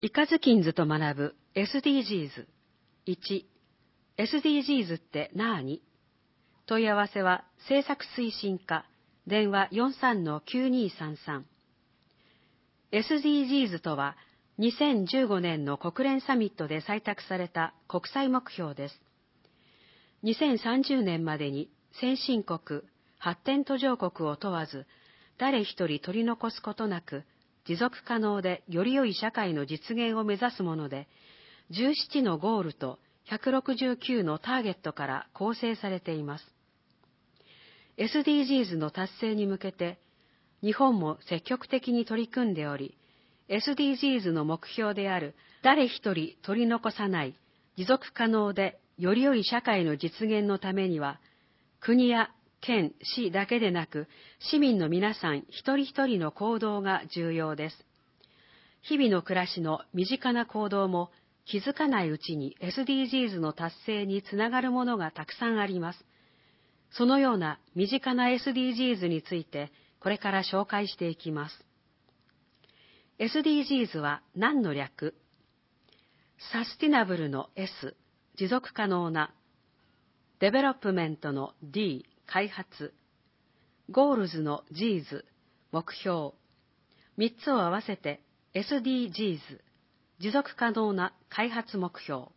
イカズキンズと学ぶ SDGs。1、SDGs って何？問い合わせは政策推進課、電話 43-9233。SDGs とは2015年の国連サミットで採択された国際目標です。2030年までに先進国、発展途上国を問わず、誰一人取り残すことなく、持続可能でより良い社会の実現を目指すもので、17のゴールと169のターゲットから構成されています。SDGs の達成に向けて、日本も積極的に取り組んでおり、SDGs の目標である誰一人取り残さない持続可能でより良い社会の実現のためには、国や県、市だけでなく、市民の皆さん一人一人の行動が重要です。日々の暮らしの身近な行動も気づかないうちに SDGs の達成につながるものがたくさんあります。そのような身近な SDGs についてこれから紹介していきます。SDGs は何の略？サスティナブルの S、持続可能な。デベロップメントの D、開発。ゴールズの Gs、目標。3つを合わせて SDGs、持続可能な開発目標。